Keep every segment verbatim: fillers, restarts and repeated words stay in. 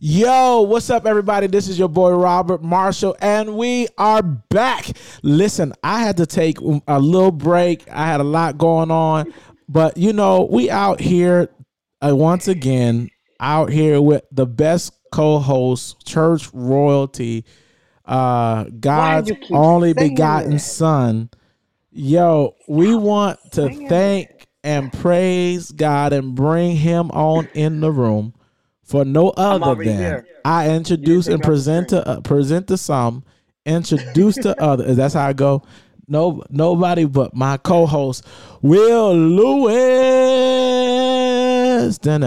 Yo, what's up, everybody? This is your boy Robert Marshall, and we are back. Listen, I had to take a little break. I had a lot going on, but you know, we out here uh, once again, out here with the best co-host, church royalty, uh, God's only begotten that? Son. Yo, we want to thank that. and praise God and bring him on in the room. For no other than here. I introduce and present to uh, present to some, introduce to others. That's how I go. No, nobody but my co-host, Will Lewis. You should say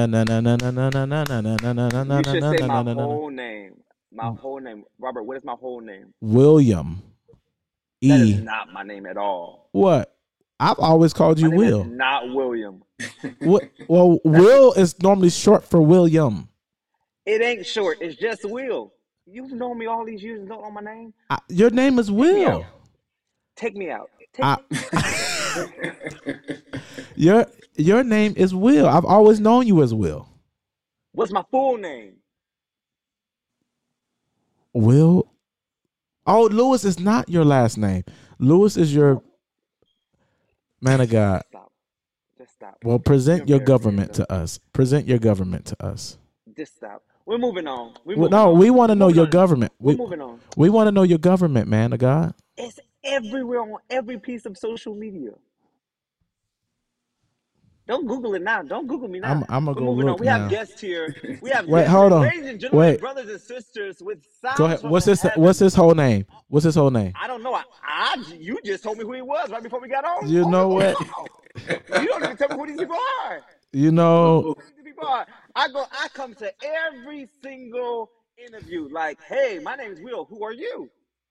my whole name. My whole name, Robert. What is my whole name? William. E. That is not my name at all. What? I've always called you my name Will. Is not William. What, well, Will is normally short for William. It ain't short. It's just Will. You've known me all these years and don't know my name. I, your name is Will. Take me out. Take me out. Take I, your your name is Will. I've always known you as Will. What's my full name? Will. Oh, Lewis is not your last name. Lewis is your man of God. Stop. Just stop. Well, present You're your government to us. Present your government to us. Just stop. We're moving on. We're moving no, on. we want to know your on. government. We're we, moving on. We want to know your government, man of God. It's everywhere on every piece of social media. Don't Google it now. Don't Google me now. I'm, I'm gonna go moving look on. We now. have guests here. We have Wait, guests hold here. on. Ladies and gentlemen, Wait. brothers and sisters with sounds. Go ahead. What's his heaven. What's his whole name? What's his whole name? I don't know. I, I you just told me who he was right before we got on. You oh, know what? You don't even tell me who these people are. You know. These people are. I go. I come to every single interview like, hey, my name is Will. Who are you?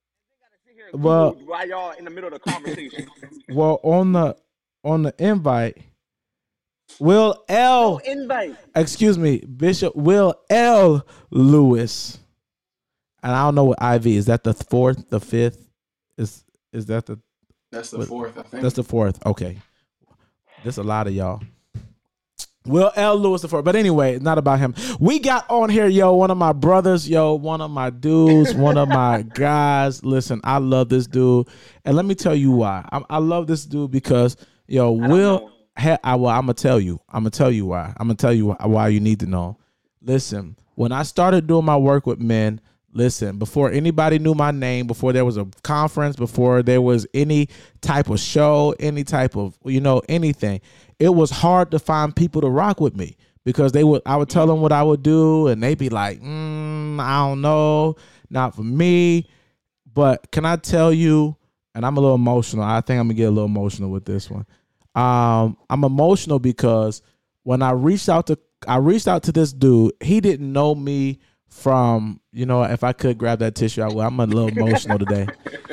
Well, while y'all in the middle of the conversation. Well, on the on the invite. Will L. No invite. Excuse me, Bishop Will L. Lewis, and I don't know what I V is. That the fourth, the fifth? Is is that the? That's the what, fourth. I think that's the fourth. Okay, there's a lot of y'all. Will L. Lewis the fourth, but anyway, it's not about him. We got on here, yo. One of my brothers, yo. One of my dudes. One of my guys. Listen, I love this dude, and let me tell you why. I, I love this dude because, yo, Will. Hey, I, well, I'm gonna tell you. I'm gonna tell you why. I'm gonna tell you why you need to know. Listen, when I started doing my work with men, listen, before anybody knew my name, before there was a conference, before there was any type of show, any type of, you know, anything, it was hard to find people to rock with me because they would. I would tell them what I would do, and they'd be like, mm, I don't know, not for me. But can I tell you? And I'm a little emotional. I think I'm gonna get a little emotional with this one. Um, I'm emotional because when I reached out to I reached out to this dude, he didn't know me from, you know, if I could grab that tissue out, well, I'm a little emotional today.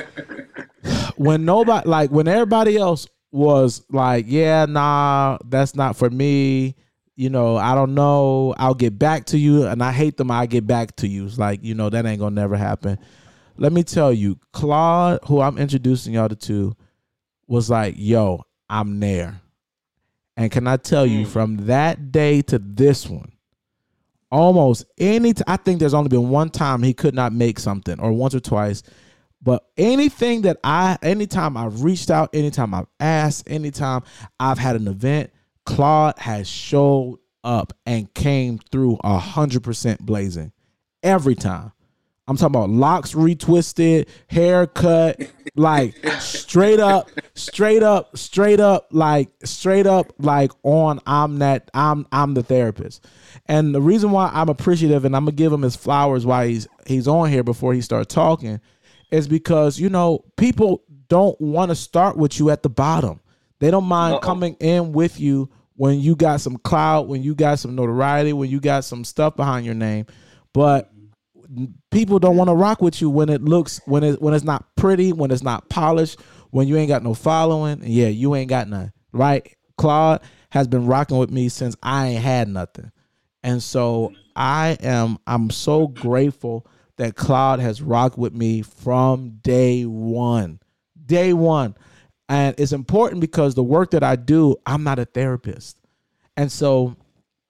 When nobody, like when everybody else was like, yeah, nah, that's not for me. You know, I don't know. I'll get back to you. And I hate them. I'll get back to you. It's like, you know, that ain't gonna never happen. Let me tell you, Claude, who I'm introducing y'all to, was like, yo, I'm there. And can I tell you, from that day to this one, almost any t- I think there's only been one time he could not make something, or once or twice. But anything that I, anytime I've reached out, anytime I've asked, anytime I've had an event, Claude has showed up and came through a hundred percent blazing every time. I'm talking about locks retwisted, haircut, like straight up, straight up, straight up, like straight up, like on I'm that I'm I'm the therapist. And the reason why I'm appreciative and I'm gonna give him his flowers while he's he's on here before he starts talking is because, you know, people don't want to start with you at the bottom. They don't mind Uh-oh. coming in with you when you got some clout, when you got some notoriety, when you got some stuff behind your name. But people don't want to rock with you when it looks when it when it's not pretty, when it's not polished, when you ain't got no following. Yeah, you ain't got none, right? Claude has been rocking with me since I ain't had nothing, and so I am I'm so grateful that Claude has rocked with me from day one, day one, and it's important because the work that I do, I'm not a therapist, and so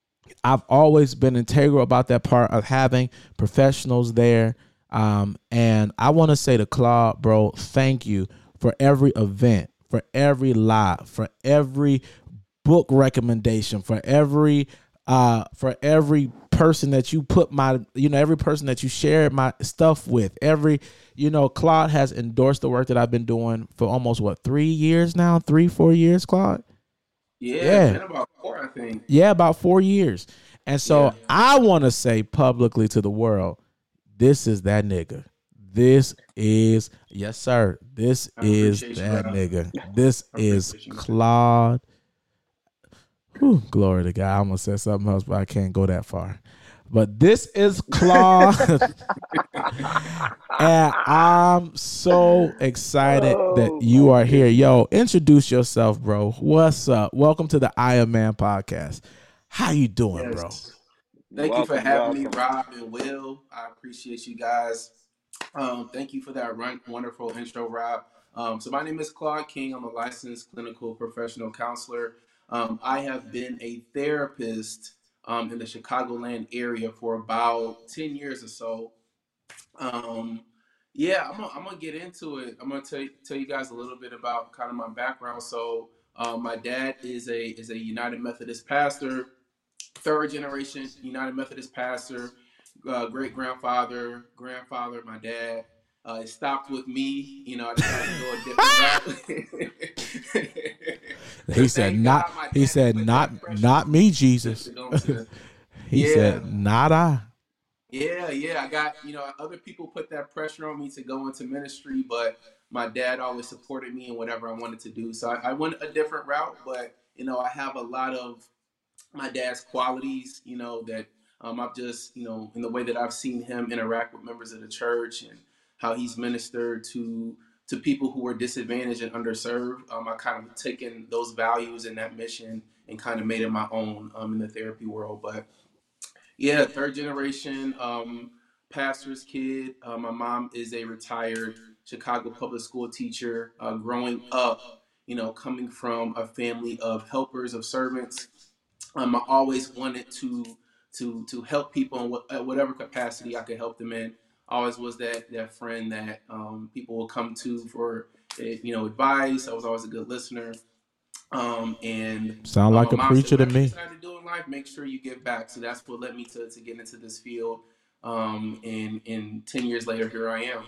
I've always been integral about that part of having professionals there. Um, and I want to say to Claude, bro, thank you for every event, for every live, for every book recommendation, for every uh for every person that you put my you know every person that you shared my stuff with. Every you know Claude has endorsed the work that I've been doing for almost what three years now, three four years, Claude. Yeah, it's Yeah, been about four, I think. yeah, about four years. And so Yeah. I want to say publicly to the world, this is that nigga. This is yes, sir. This I is appreciate you, that bro. nigga. This I is appreciate you, man. Claude. Whew, glory to God. I almost said something else, but I can't go that far. But this is Claude. And I'm so excited that Oh you my are here. goodness. Yo, introduce yourself, bro. What's up? Welcome to the I Am Man podcast. How you doing, bro? Yes. Thank you for Welcome, having me, welcome. Rob and Will. I appreciate you guys. Um, thank you for that run, wonderful intro, Rob. Um, so my name is Claude King. I'm a licensed clinical professional counselor. Um, I have been a therapist um, in the Chicagoland area for about ten years or so. Um, yeah, I'm gonna, I'm gonna get into it. I'm gonna tell you, tell you guys a little bit about kind of my background. So, um, my dad is a is a United Methodist pastor, third generation United Methodist pastor. Uh, great grandfather, grandfather, my dad. Uh, it stopped with me. You know, I decided to go a different route. He But said thank not God my he dad said put not that pressure not on me, me to, Jesus. to go to. He Yeah, said, not I. yeah, yeah. I got, you know, other people put that pressure on me to go into ministry, but my dad always supported me in whatever I wanted to do. So I, I went a different route, but, you know, I have a lot of my dad's qualities, you know, that um, I've just, you know, in the way that I've seen him interact with members of the church and how he's ministered to to people who are disadvantaged and underserved. Um, I kind of taken those values and that mission and kind of made it my own um, in the therapy world. But yeah, third generation um, pastor's kid. Uh, my mom is a retired Chicago public school teacher. Uh, growing up, you know, coming from a family of helpers, of servants, um, I always wanted to to to help people in what, at whatever capacity I could help them in. I always was that that friend that um, people will come to for eh, you know advice. I was always a good listener. Um, and Sound uh, like my a mom said, preacher to whatever you me. decide to do in life, make sure you give back. So that's what led me to, to get into this field. Um, and, and ten years later, here I am.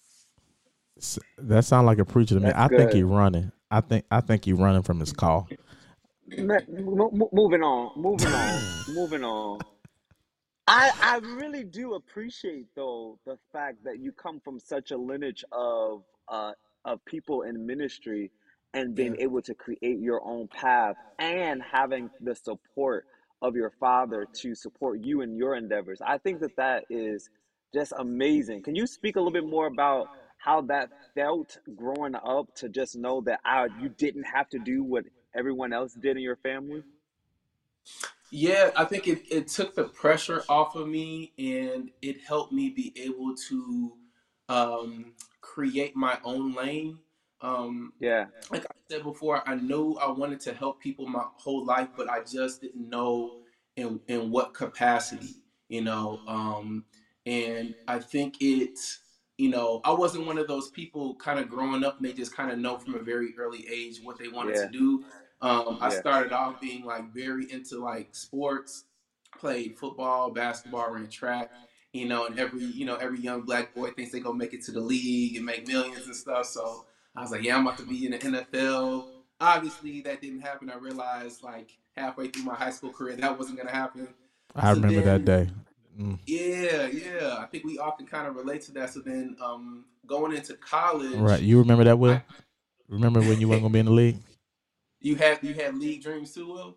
That sound like a preacher to me. That's I think he good. running. I think I think he running from his call. Mo- mo- moving on, moving on, moving on. I I really do appreciate though the fact that you come from such a lineage of uh of people in ministry and being Yeah. able to create your own path and having the support of your father to support you in your endeavors. I think that that is just amazing. Can you speak a little bit more about how that felt growing up to just know that I, you didn't have to do what everyone else did in your family? Yeah, I think it, it took the pressure off of me and it helped me be able to um, create my own lane. Um, Yeah, like I said before, I knew I wanted to help people my whole life, but I just didn't know in in what capacity, you know. Um, and I think it, you know, I wasn't one of those people kind of growing up and they just kind of know from a very early age what they wanted to yeah, do. Um, I yeah. started off being like very into like sports, played football, basketball, ran track. You know, and every you know every young black boy thinks they gonna make it to the league and make millions and stuff. So I was like, yeah, I'm about to be in the N F L. Obviously, that didn't happen. I realized like halfway through my high school career that wasn't gonna happen. I So remember that then, day. Mm. yeah, yeah, I think we all can kind of relate to that. So then, um, going into Right. college, You remember that, I Will? Remember when you weren't gonna be in the league? you had you had league dreams too, Will.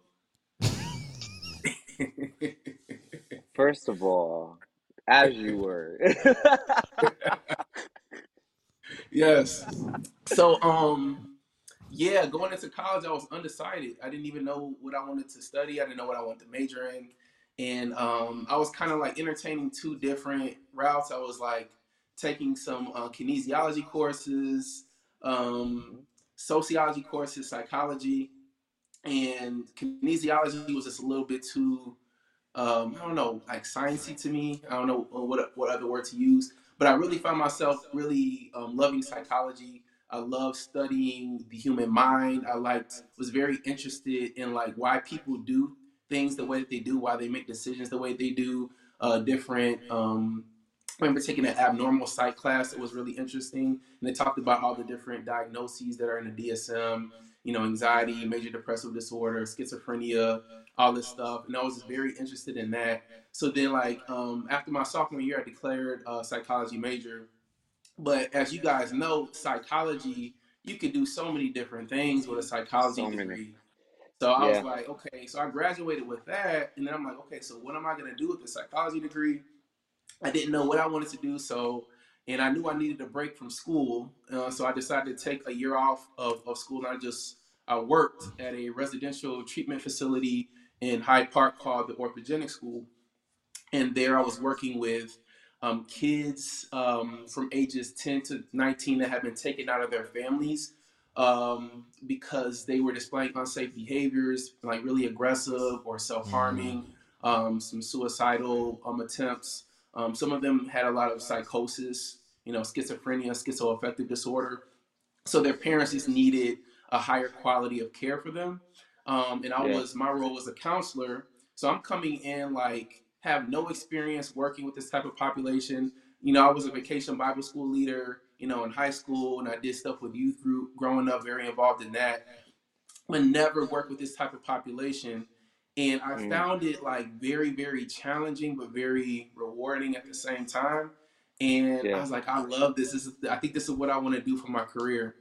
First of all, as you were. Yes. So, um, yeah, going into college, I was undecided. I didn't even know what I wanted to study. I didn't know what I wanted to major in. And um, I was kind of like entertaining two different routes. I was like taking some uh, kinesiology courses, um, Mhm. sociology courses, psychology, and kinesiology was just a little bit too um, I don't know, like sciencey to me. I don't know what what other word to use, but I really found myself really um, loving psychology. I love studying the human mind. I liked was very interested in like why people do things the way that they do, why they make decisions the way they do. Uh, different. Um, I remember taking an abnormal psych class that was really interesting, and they talked about all the different diagnoses that are in the D S M. You know, anxiety, major depressive disorder, schizophrenia, all this stuff, and I was just very interested in that. So then, like um, after my sophomore year, I declared a psychology major. But as you guys know, psychology, you could do so many different things with a psychology So many. degree. So I was Yeah. like, okay, so I graduated with that, and then I'm like, okay, so what am I gonna do with the psychology degree? I didn't know what I wanted to do, so and I knew I needed a break from school, uh, so I decided to take a year off of, of school, and I just I worked at a residential treatment facility in Hyde Park called the Orthogenic School, and there I was working with um, kids um, from ages ten to nineteen that had been taken out of their families um, because they were displaying unsafe behaviors, like really aggressive or Mm. self-harming, um, some suicidal um, attempts. Um, some of them had a lot of psychosis, you know, schizophrenia, schizoaffective disorder, so their parents just needed a higher quality of care for them. Um, and I Yeah. was my role was a counselor, so I'm coming in like have no experience working with this type of population. You know, I was a vacation Bible school leader, you know, in high school, and I did stuff with youth group growing up, very involved in that, but never worked with this type of population. And I Mm. found it like very, very challenging, but very rewarding at the same time. And I Yeah. was like, I love this. This is, I think this is what I want to do for my career.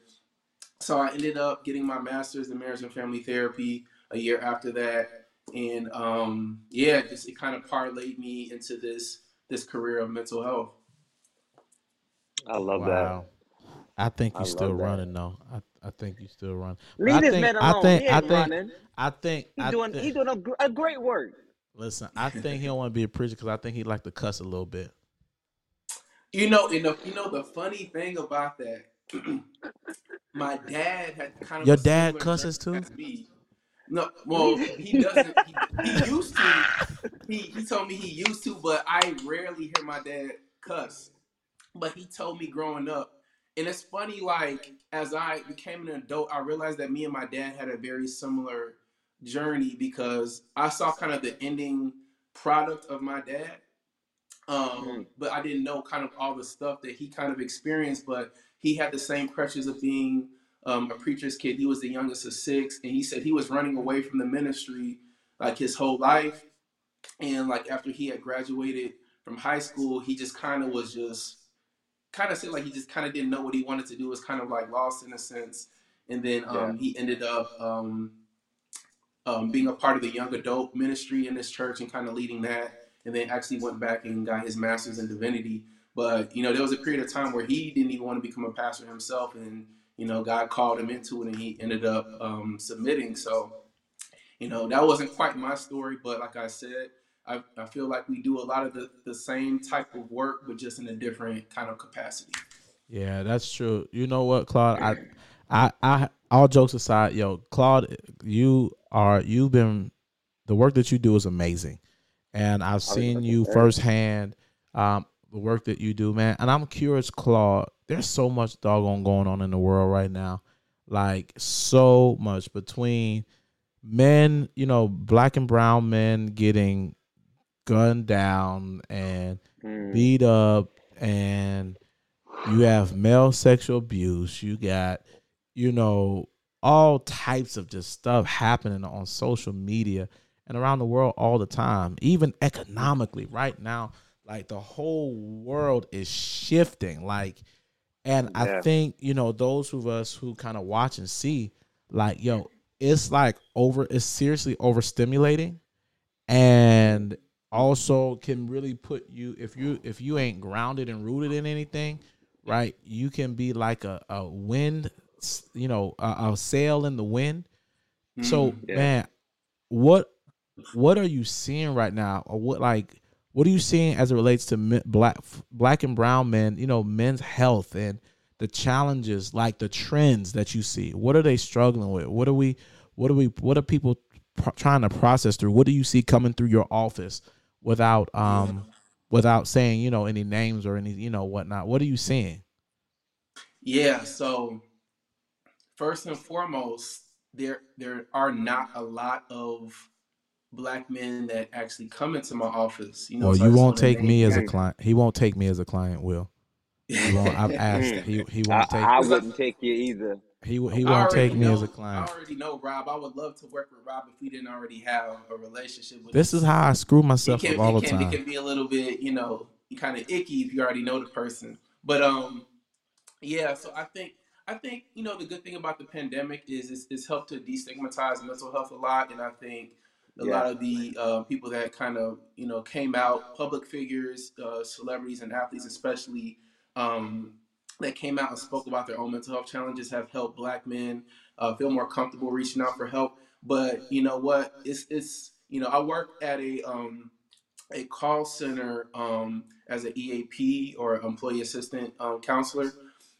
So I ended up getting my master's in marriage and family therapy a year after that, and um, yeah, just it kind of parlayed me into this this career of mental health. I love that. Wow. I think I you still love that. running though. I I think you still run. But I Leave this think man I alone. think He I ain't think running. I think He I doing think he doing a, gr- a great work. listen, I think he don't want to be a preacher because I think he like to cuss a little bit. You know, and the, you know the funny thing about that, my dad had kind of Your a dad similar journey cusses too? as me. No, well, Leave. he doesn't. He, he used to. He he told me he used to, but I rarely hear my dad cuss. But he told me growing up, and it's funny. Like as I became an adult, I realized that me and my dad had a very similar journey because I saw kind of the ending product of my dad, um, Mm. but I didn't know kind of all the stuff that he kind of experienced. But he had the same pressures of being um, a preacher's kid. He was the youngest of six, and he said he was running away from the ministry like his whole life. And like after he had graduated from high school, he just kind of was just kind of said like he just kind of didn't know what he wanted to do. Was kind of like lost in a sense. And then Yeah. um, he ended up um, um, being a part of the young adult ministry in this church and kind of leading that. And then actually went back and got his master's in divinity. But you know, there was a period of time where he didn't even want to become a pastor himself, and you know, God called him into it, and he ended up um, submitting. So you know, that wasn't quite my story, but like I said, I, I feel like we do a lot of the, the same type of work, but just in a different kind of capacity. Yeah, that's true. You know what, Claude? I, I, I. All jokes aside, yo, Claude, you are you've been the work that you do is amazing, and I've I was seen fucking you thirty. firsthand. Um, the work that you do, man, and I'm curious, Claude. There's so much doggone going on in the world right now, like so much between men, you know, black and brown men getting gunned down and Mm. beat up, and you have male sexual abuse. You got, you know, all types of just stuff happening on social media and around the world all the time, even economically right now. Like the whole world is shifting. Like, and I Yeah. think, you know, those of us who kind of watch and see, like, yo, it's like over, it's seriously overstimulating, and also can really put you, if you if you ain't grounded and rooted in anything, right, you can be like a, a wind, you know, a, a sail in the wind. So Mm. Yeah. man, what what are you seeing right now, or what like what are you seeing as it relates to men, black black and brown men, you know, men's health and the challenges, like the trends that you see? What are they struggling with? What are we what are we what are people pro- trying to process through? What do you see coming through your office without um without saying, you know, any names or any, you know, whatnot? What are you seeing? Yeah. So first and foremost, there there are not a lot of black men that actually come into my office. You know, Well, so I you just won't want to take name me as a Mm, client. He won't take me as a client, Will. He won't. I've asked. mm. He he I, won't take I because I, wouldn't take you either. he he I won't already take me as a know. I client. already know Rob. I would love to work with Rob if we didn't already have a relationship. But This is it's how I screw it myself up can all it the can it time. can be a little bit, you know, kind of icky if you already know the person. But um, yeah. So I think I think you know the good thing about the pandemic is it's, it's helped to destigmatize mental health a lot, and I think a Yeah, lot of the uh, people that kind of you know came out, public figures, uh, celebrities, and athletes especially. Um, that came out and spoke about their own mental health challenges have helped black men uh, feel more comfortable reaching out for help. But you know what? It's it's you know I work at a um, a call center um, as an E A P or employee assistant um, counselor,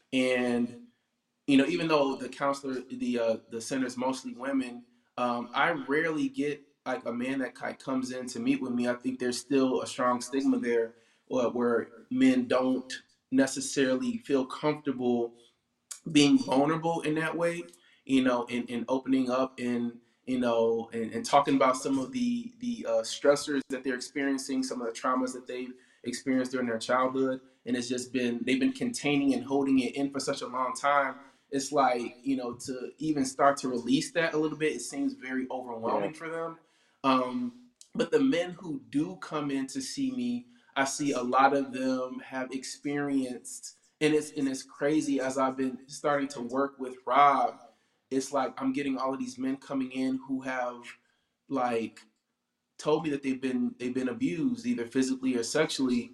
and you know even though the counselor the uh, the center is mostly women, um, I rarely get like a man that kind of comes in to meet with me. I think there's still a strong stigma there, uh, where men don't necessarily feel comfortable being vulnerable in that way, you know, and, and opening up and you know and, and talking about some of the the uh, stressors that they're experiencing, some of the traumas that they've experienced during their childhood, and it's just been they've been containing and holding it in for such a long time. It's like you know to even start to release that a little bit, it seems very yeah, overwhelming for them. Um, but the men who do come in to see me, I see a lot of them have experienced and it's and it's crazy as I've been starting to work with Rob. It's like I'm getting all of these men coming in who have like told me that they've been they've been abused either physically or sexually,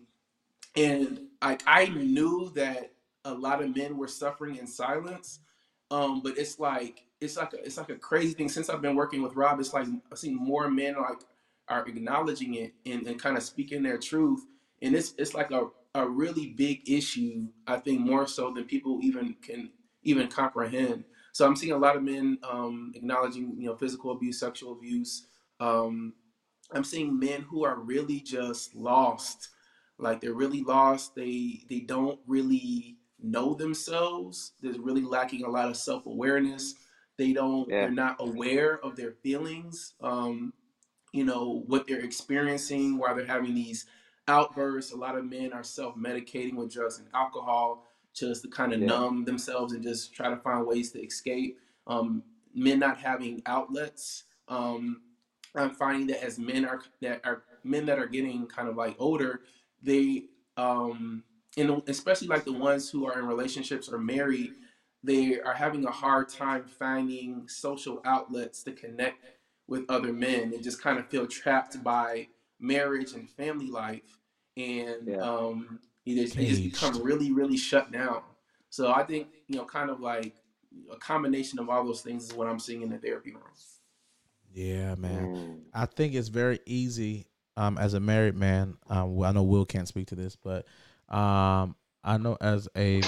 and like I knew that a lot of men were suffering in silence, um, but it's like it's like a, it's like a crazy thing. Since I've been working with Rob, it's like I've seen more men like are acknowledging it and, and kind of speaking their truth, and it's it's like a a really big issue. I think more so than people even can even comprehend. So I'm seeing a lot of men um, acknowledging you know physical abuse, sexual abuse. Um, I'm seeing men who are really just lost. Like they're really lost. They they don't really know themselves. They're really lacking a lot of self-awareness. They don't yeah, they're not aware of their feelings. Um, you know, what they're experiencing while they're having these outbursts. A lot of men are self-medicating with drugs and alcohol just to kind of yeah, numb themselves and just try to find ways to escape. Um, men not having outlets. Um, I'm finding that as men are that are men that are getting kind of like older, they um, and especially like the ones who are in relationships or married, they are having a hard time finding social outlets to connect with other men and just kind of feel trapped by marriage and family life, and yeah. um, they just, they just become Caged. really really shut down. So I think you know kind of like a combination of all those things is what I'm seeing in the therapy room. Yeah, man. Mm. I think it's very easy. Um, as a married man, um, well, I know Will can't speak to this, but um, I know as a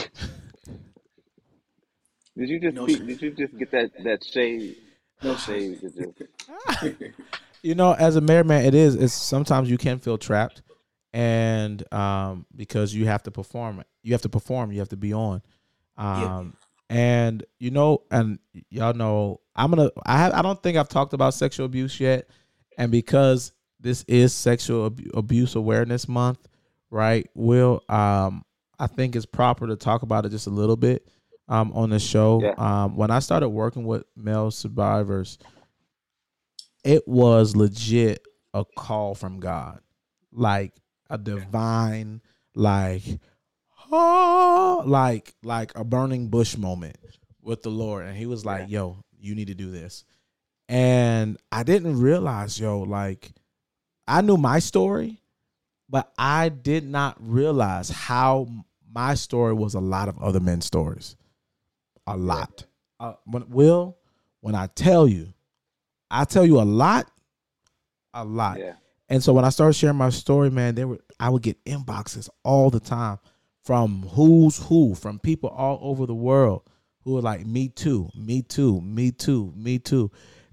Did you just No, see? Did you just get that that shade? no That shade. shade to just you know, as a married man, it is. It's sometimes you can feel trapped, and um, because you have to perform. You have to perform. You have to be on. Yeah. Um, and you know, and y'all know, I'm gonna. I have, I don't think I've talked about sexual abuse yet, and because this is Sexual Ab- Abuse Awareness Month, right? Will um, I think it's proper to talk about it just a little bit um on the show. yeah, Um, when I started working with male survivors, it was legit a call from God, like a divine, like, oh, like, like a burning bush moment with the Lord. And he was yeah, like, yo, you need to do this. And I didn't realize, yo, like, I knew my story, but I did not realize how my story was a lot of other men's stories. A yeah, lot. Uh, when, Will, when I tell you, I tell you a lot, a lot. yeah, And so when I started sharing my story, man, there were I would get inboxes all the time from who's who, from people all over the world who were like, me too, me too, me too, me too.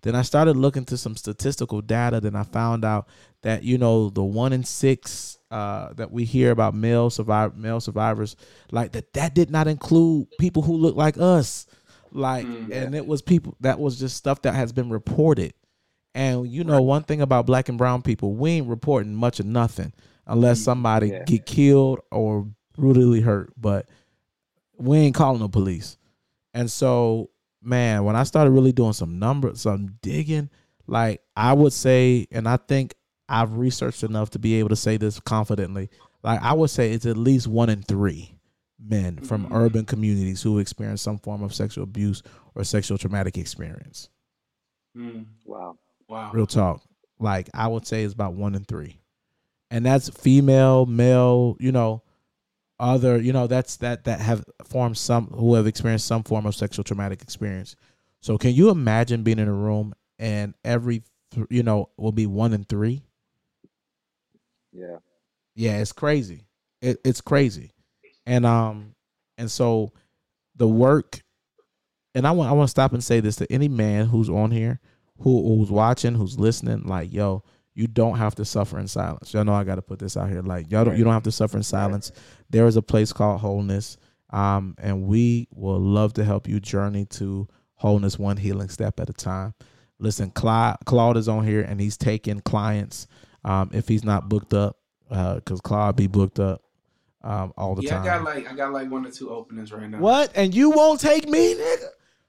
Then I started looking to some statistical data. Then I found out that, you know, the one in six uh, that we hear about male survivor, male survivors, like that, that did not include people who look like us. Like, Mm. and it was people that was just stuff that has been reported. And you know, one thing about black and brown people, we ain't reporting much of nothing unless somebody Yeah. get killed or brutally hurt. But we ain't calling the police. And so, man, when I started really doing some numbers, some digging, like I would say, and I think I've researched enough to be able to say this confidently, like I would say it's at least one in three men from Mhm. urban communities who experience some form of sexual abuse or sexual traumatic experience. Mm. Wow. Wow. Real talk. Like I would say it's about one in three. And that's female, male, you know, other, you know, that's that that have formed some who have experienced some form of sexual traumatic experience. So can you imagine being in a room and every, th- you know, will be one in three? Yeah. Yeah, it's crazy. It, it's crazy. And um, and so the work, and I want I want to stop and say this to any man who's on here, who who's watching, who's listening. Like, yo, you don't have to suffer in silence. Y'all know I got to put this out here. Like, y'all don't you don't have to suffer in silence. There is a place called wholeness, um, and we will love to help you journey to wholeness, one healing step at a time. Listen, Claude, Claude is on here, and he's taking clients. Um, if he's not booked up, because uh, Claude be booked up um, all the Yeah, time. I got like I got like one or two openings right now. What? And you won't take me, nigga?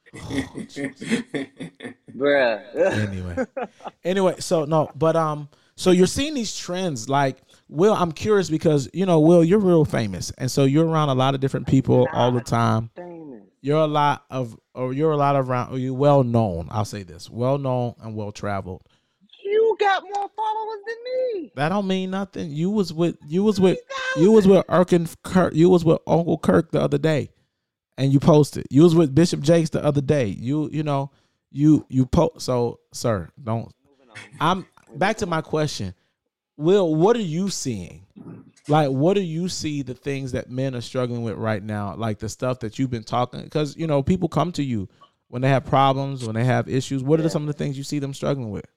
Bruh. Anyway, anyway, so no, but um, so you're seeing these trends. Like, Will, I'm curious because you know, Will, you're real famous, and so you're around a lot of different people all the time. Famous. You're a lot of, or you're a lot of around. Or you're well known. I'll say this: well known and well traveled. You got more followers than me. That don't mean nothing. You was with, you was with, you was with Erkin Kirk. You was with Uncle Kirk the other day, and you posted. You was with Bishop Jakes the other day. You, you know, you you post. So, sir, don't. I'm back to my question. Will, what are you seeing? Like, what do you see the things that men are struggling with right now? Like the stuff that you've been talking, because you know people come to you when they have problems, when they have issues. What are some of the things you see them struggling with?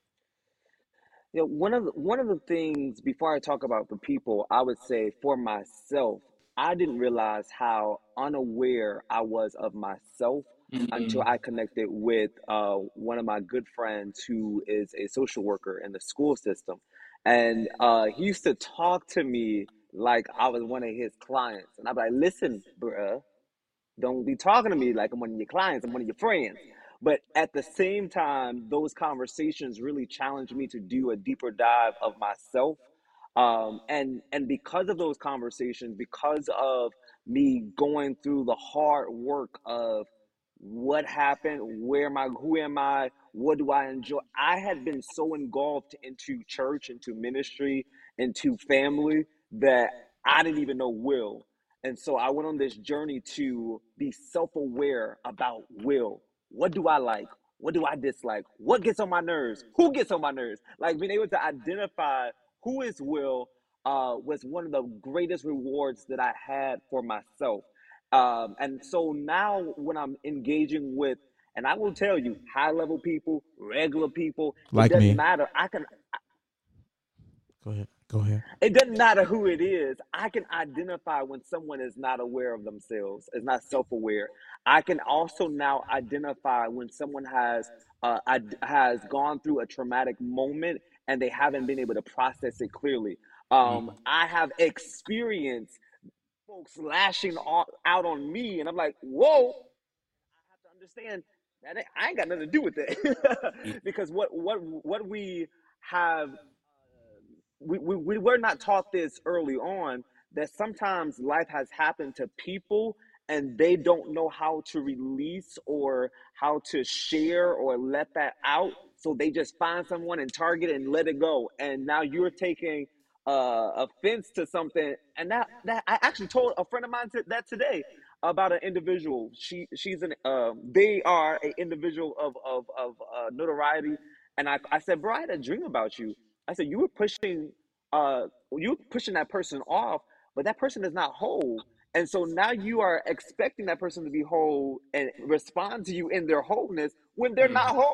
Yeah, one of the, one of the things before I talk about the people, I would say for myself, I didn't realize how unaware I was of myself until Mm. I connected with uh, one of my good friends who is a social worker in the school system, and uh, he used to talk to me like I was one of his clients, and I'd be like, "Listen, bruh, don't be talking to me like I'm one of your clients, I'm one of your friends." But at the same time, those conversations really challenged me to do a deeper dive of myself. Um, and and because of those conversations, because of me going through the hard work of what happened, where am I, who am I, what do I enjoy, I had been so engulfed into church, into ministry, into family that I didn't even know Will. And so I went on this journey to be self aware about Will. What do I like? What do I dislike? What gets on my nerves? Who gets on my nerves? Like being able to identify who is Will uh, was one of the greatest rewards that I had for myself. Um, and so now when I'm engaging with, and I will tell you, high level people, regular people, it Like doesn't me. matter. I can Go ahead. Go ahead. it doesn't matter who it is. I can identify when someone is not aware of themselves, is not self-aware. I can also now identify when someone has uh, has gone through a traumatic moment and they haven't been able to process it clearly. Um, Mm. I have experienced folks lashing out on me, and I'm like, whoa, I have to understand that I ain't got nothing to do with that. Because what what what we have, we, we we were not taught this early on, that sometimes life has happened to people and they don't know how to release or how to share or let that out, so they just find someone and target it and let it go, and now you're taking uh, offense to something. And that that I actually told a friend of mine that today about an individual. She she's an um they are an individual of of of uh, notoriety, and I, I said, bro, I had a dream about you. I said, you were pushing uh you were pushing that person off, but that person is not whole. And so now you are expecting that person to be whole and respond to you in their wholeness when they're not Mm. whole.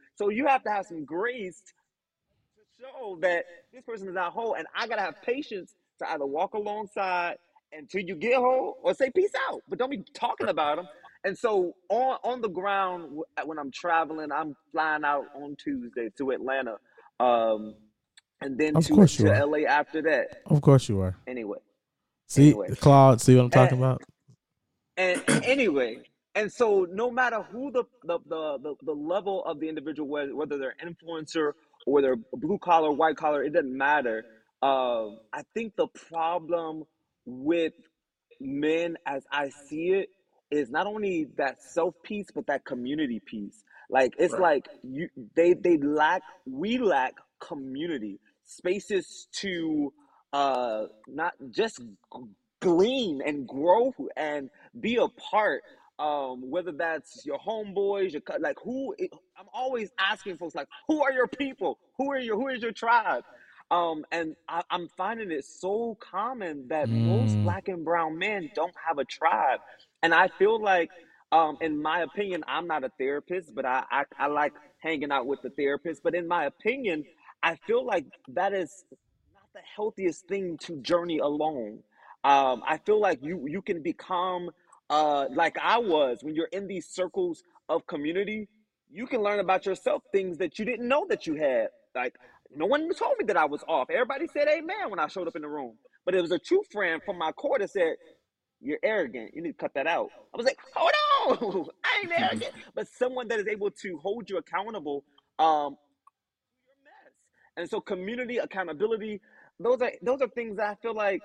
So you have to have some grace to show that this person is not whole, and I gotta have patience to either walk alongside until you get whole or say peace out, but don't be talking about them. And so on on the ground when I'm traveling, I'm flying out on Tuesday to Atlanta, um, and then Of to course you to are. L A after that. Of course you are. Anyway, See, anyway, Claude, see what I'm and, talking about? and anyway, and so no matter who the the the the, the level of the individual, whether, whether they're an influencer or whether blue collar, white collar, it doesn't matter. Um, I think the problem with men, as I see it, is not only that self piece, but that community piece. Like it's Right. like you, they they lack, we lack community spaces to uh not just glean and grow and be a part. Um, whether that's your homeboys, your like who I'm always asking folks like, who are your people? Who are your who is your tribe? Um, and I, I'm finding it so common that most Mm, black and brown men don't have a tribe. And I feel like, um, in my opinion, I'm not a therapist, but I, I, I like hanging out with the therapist. But in my opinion, I feel like that is not the healthiest thing to journey alone. Um, I feel like you you can become uh, like I was when you're in these circles of community. You can learn about yourself things that you didn't know that you had. Like no one told me that I was off. Everybody said amen when I showed up in the room. But it was a true friend from my core that said, you're arrogant. You need to cut that out. I was like, hold on. I ain't arrogant. But someone that is able to hold you accountable, um, your mess. And so community accountability, those are those are things that I feel like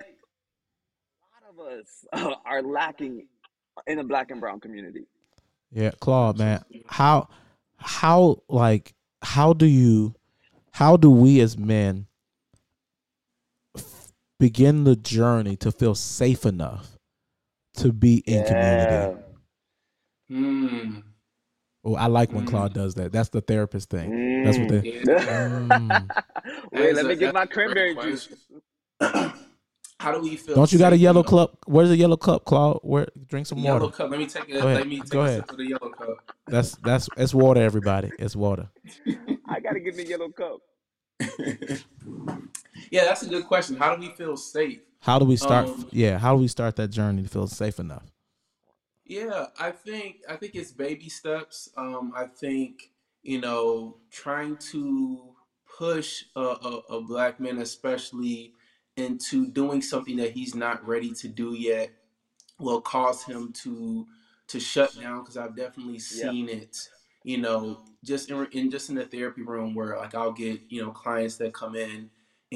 a lot of us uh, are lacking in the black and brown community. yeah, Claude, man. Absolutely. How how like how do you how do we as men f- begin the journey to feel safe enough to be in community? Yeah. Hmm. Oh, I like when Hmm. Claude does that. That's the therapist thing. That's what Mm. they. Yeah. Mm. That Wait, is let a me get that's my a great cranberry juice. question. How do we feel Don't you got a safe yellow enough? cup? Where's the yellow cup, Claude? Where? Drink some Yellow water. cup. Let me take a Go ahead. let me Go take a ahead. sip of the yellow cup. That's that's it's water, everybody. It's water. I gotta get the yellow cup. Yeah, that's a good question. How do we feel safe? How do we start? Um, Yeah, how do we start that journey to feel safe enough? yeah, I think I think it's baby steps. Um, I think you know trying to push a, a, a black man, especially into doing something that he's not ready to do yet, will cause him to to shut down. Because I've definitely Yeah. seen it. You know, just in, in just in the therapy room where like I'll get you know clients that come in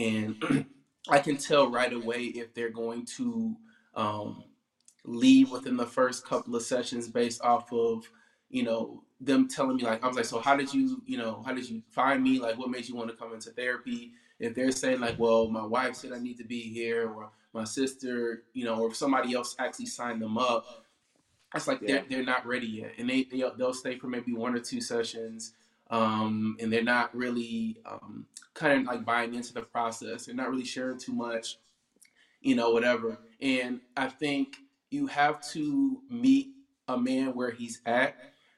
and I can tell right away if they're going to. Um, Leave within the first couple of sessions based off of you know them telling me like I was like so how did you you know how did you find me like what made you want to come into therapy if they're saying like well my wife said I need to be here or my sister you know or if somebody else actually signed them up it's like Yeah. they're, they're not ready yet and they, they they'll stay for maybe one or two sessions um, and they're not really um, kind of like buying into the process they're not really sharing too much you know, whatever. And I think you have to meet a man where he's at.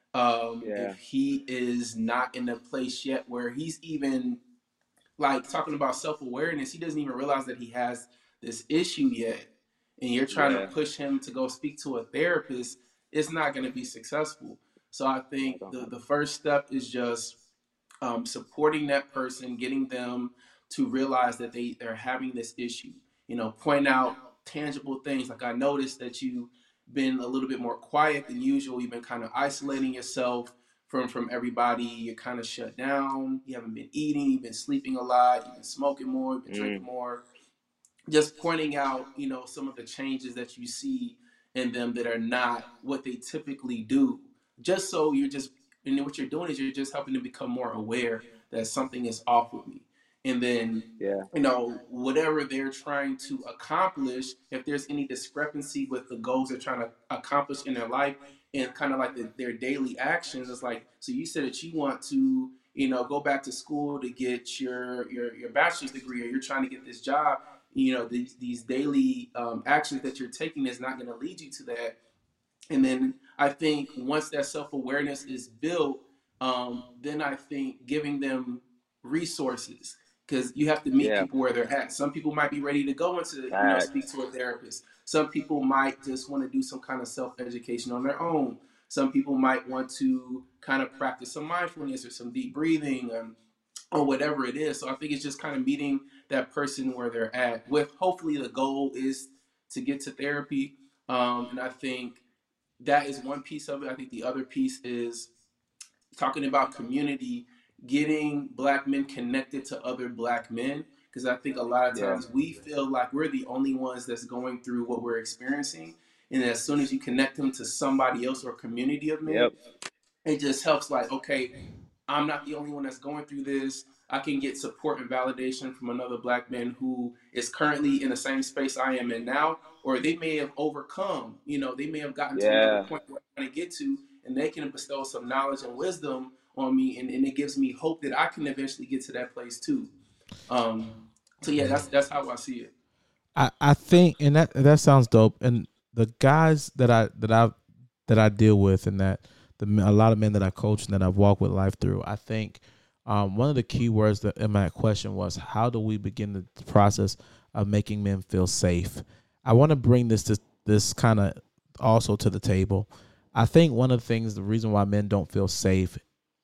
Um, Yeah. if he is not in a place yet where he's even like talking about self awareness, he doesn't even realize that he has this issue yet. And you're trying to Yeah. push him to go speak to a therapist, it's not going to be successful. So I I think don't the, know. the first step is just um, supporting that person, getting them to realize that they, they're having this issue. You know, point out tangible things. Like I noticed that you've been a little bit more quiet than usual. You've been kind of isolating yourself from from everybody. You're kind of shut down. You haven't been eating. You've been sleeping a lot. You've been smoking more. You've been drinking Mm. more. Just pointing out, you know, some of the changes that you see in them that are not what they typically do. Just so you're just, and then what you're doing is you're just helping them become more aware that something is off with me. And then, Yeah. you know, whatever they're trying to accomplish, if there's any discrepancy with the goals they're trying to accomplish in their life and kind of like the, their daily actions, it's like, so you said that you want to, you know, go back to school to get your your, your bachelor's degree or you're trying to get this job you know these these daily um, actions that you're taking is not going to lead you to that and then I think once that self-awareness is built Um, then I think giving them resources, because you have to meet Yeah, people where they're at. Some people might be ready to go into, you know, speak facts. to a therapist. Some people might just want to do some kind of self education on their own. Some people might want to kind of practice some mindfulness or some deep breathing, um, or whatever it is. So I think it's just kind of meeting that person where they're at. With hopefully the goal is to get to therapy, um, and I think that is one piece of it. I think the other piece is talking about community, getting black men connected to other black men. Because I think a lot of Yeah, times we feel like we're the only ones that's going through what we're experiencing. And as soon as you connect them to somebody else or a community of men, yep, it just helps, like, okay, I'm not the only one that's going through this. I can get support and validation from another black man who is currently in the same space I am in now, or they may have overcome, you know, they may have gotten to another yeah. point where I'm trying to get to, and they can bestow some knowledge and wisdom on me, and, and it gives me hope that I can eventually get to that place too. Um, so yeah, that's that's how I see it. I, I think, and that that sounds dope. And the guys that I that I that I deal with, and that the a lot of men that I coach and that I've walked with life through, I think um, one of the key words that in my question was, how do we begin the process of making men feel safe? I want to bring this to this kind of also to the table. I think one of the things, the reason why men don't feel safe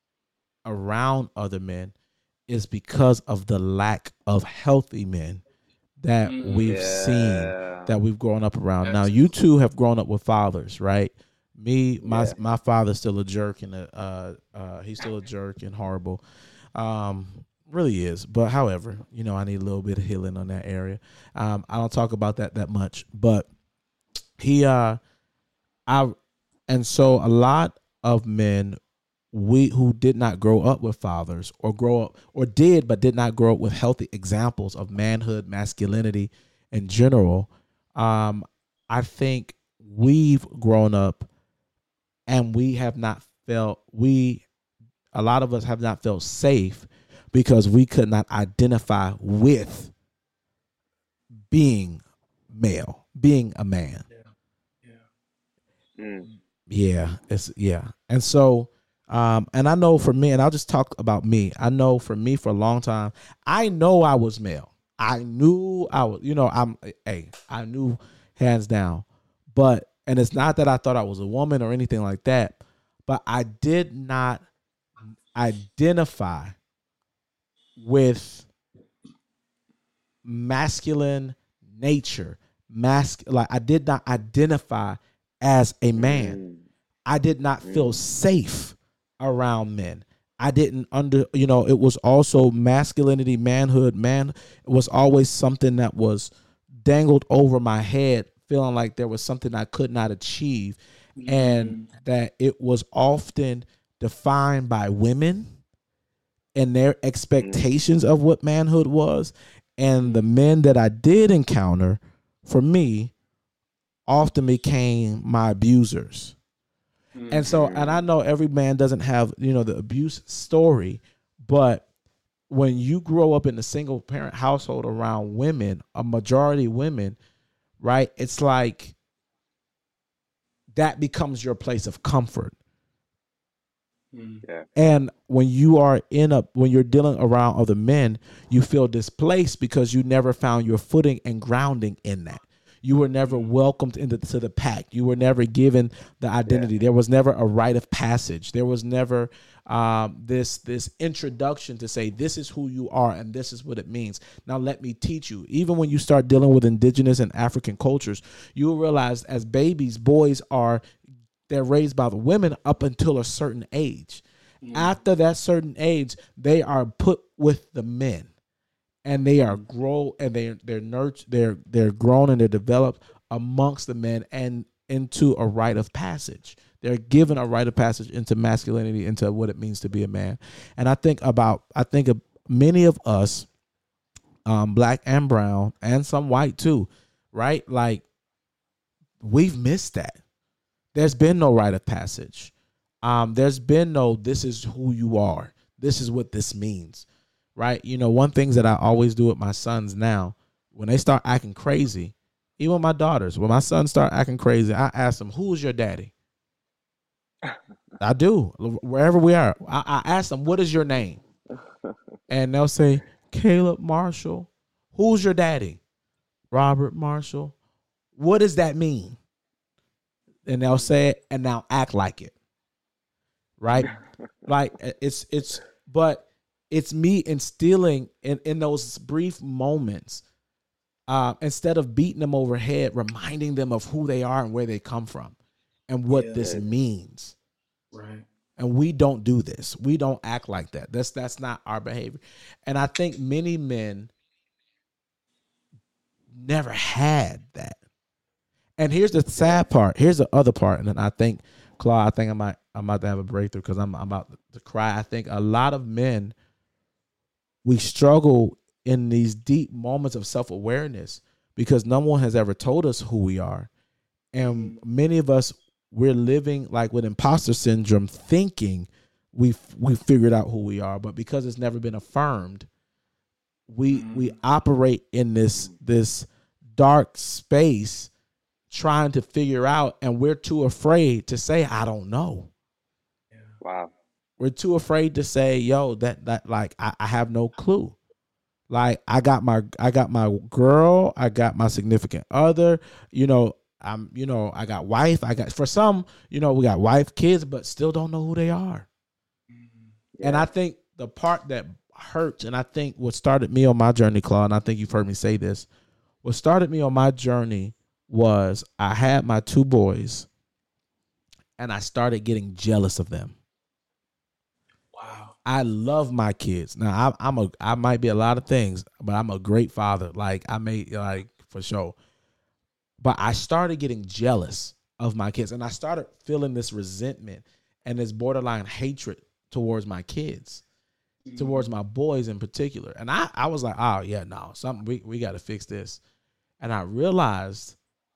around other men is because of the lack of healthy men that Mm, we've seen, Yeah, that we've grown up around. Now, you absolutely. two have grown up with fathers, right? Me, my yeah, my father's still a jerk, and a, uh, uh, he's still a jerk and horrible. Um, really is. But however, you know, I need a little bit of healing on that area. Um, I don't talk about that that much, but he, uh, I, and so a lot of men we who did not grow up with fathers, or grow up, or did but did not grow up with healthy examples of manhood, masculinity in general, um I think we've grown up and we have not felt we a lot of us have not felt safe because we could not identify with being male, being a man. Yeah, yeah. mm, Yeah, it's yeah. And so um and I know for me, and I'll just talk about me. I know for me, for a long time, I know I was male. I knew I was, you know, I'm hey, I knew hands down. But and it's not that I thought I was a woman or anything like that, but I did not identify with masculine nature. Mask like I did not identify as a man. mm, I did not feel mm, safe around men. I didn't under, you know, it was also masculinity, manhood, man was always something that was dangled over my head, feeling like there was something I could not achieve, and Mm, that it was often defined by women and their mm, expectations of what manhood was. And the men that I did encounter, for me, often became my abusers. And mm, so, and I mm. know every man doesn't have, you know, the abuse story, but when you grow up in a single parent household around women, a majority women, right? It's like that becomes your place of comfort. mm, Yeah, And when you are in a, when you're dealing around other men, you feel displaced because you never found your footing and grounding in that. You were never mm, welcomed into to the pack. You were never given the yeah, identity. There was never a rite of passage. There was never um, this this introduction to say, this is who you are and this is what it means. Now let me teach you. Even when you start dealing with indigenous and African cultures, you will realize as babies, boys are they're raised by the women up until a certain age. mm, After that certain age, they are put with the men, and they are mm, grow and they they're nurtured, they're they're grown and they're developed amongst the men and into a rite of passage. They're given a rite of passage into masculinity, into what it means to be a man. And I think about I think of many of us, um, black and brown, and some white too, right? Like we've missed that. There's been no rite of passage. Um, there's been no, this is who you are. This is what this means, right? You know, one things that I always do with my sons now, when they start acting crazy, even with my daughters, when my sons start acting crazy, I ask them, who's your daddy? I do. Wherever we are, I, I ask them, "What is your name?" And they'll say, "Caleb Marshall." Who's your daddy? Robert Marshall. What does that mean? And they'll say it, and now act like it, right? Like it's it's, but it's me instilling in in those brief moments. Uh, instead of beating them overhead, reminding them of who they are and where they come from and what Yeah. this means. Right. And we don't do this. We don't act like that. That's that's not our behavior. And I think many men never had that. And here's the sad part. Here's the other part. And then I think, Claude, I think I might I'm about to have a breakthrough because I'm, I'm about to cry. I think a lot of men, we struggle in these deep moments of self-awareness because no one has ever told us who we are. And many of us, we're living like with imposter syndrome, thinking we've we figured out who we are, but because it's never been affirmed, we mm-hmm. we operate in this this dark space trying to figure out, and we're too afraid to say, I don't know. Yeah. Wow. We're too afraid to say, yo, that that like I, I have no clue. Like I got my I got my girl, I got my significant other, you know, I'm you know, I got wife, I got for some, you know, we got wife, kids, but still don't know who they are. Yeah. And I think the part that hurts, and I think what started me on my journey, Claude, and I think you've heard me say this, what started me on my journey was I had my two boys and I started getting jealous of them. Wow. I love my kids. Now I, I'm a, I might be a lot of things, but I'm a great father. Like I made, like for sure. But I started getting jealous of my kids, and I started feeling this resentment and this borderline hatred towards my kids, mm-hmm. towards my boys in particular. And I, I was like, oh yeah, no, something we, we got to fix this. And I realized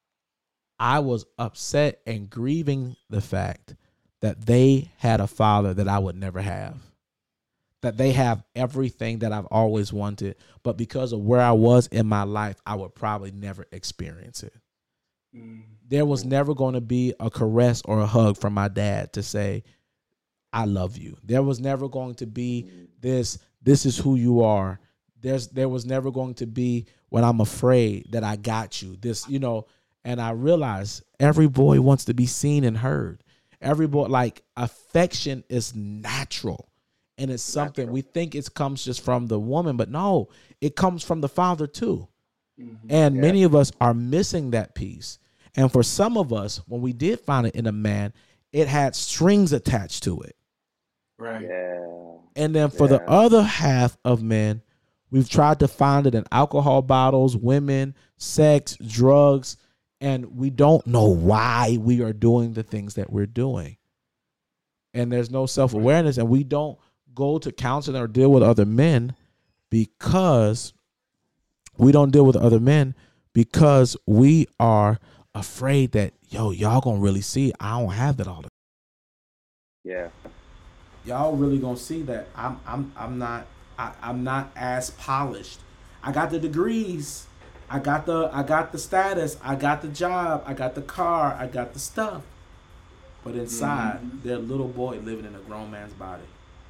I was upset and grieving the fact that they had a father that I would never have, that they have everything that I've always wanted, but because of where I was in my life, I would probably never experience it. Mm. There was never going to be a caress or a hug from my dad to say, I love you. There was never going to be this, this is who you are. There's, there was never going to be when I'm afraid that I got you. This, you know, and I realized every boy wants to be seen and heard. Every boy, like affection is natural. And it's something natural. We think it comes just from the woman, but no, it comes from the father too. Mm-hmm. And yeah. many of us are missing that piece. And for some of us, when we did find it in a man, it had strings attached to it. Right. Yeah. And then for yeah. the other half of men, we've tried to find it in alcohol bottles, women, sex, drugs, and we don't know why we are doing the things that we're doing. And there's no self-awareness, and we don't go to counseling or deal with other men because we don't deal with other men because we are afraid that, yo, y'all gonna really see I don't have that all the time. Yeah. Y'all really gonna see that I'm I'm I'm not I, I'm not as polished. I got the degrees, I got the I got the status, I got the job, I got the car, I got the stuff. But inside, mm-hmm. they're a little boy living in a grown man's body.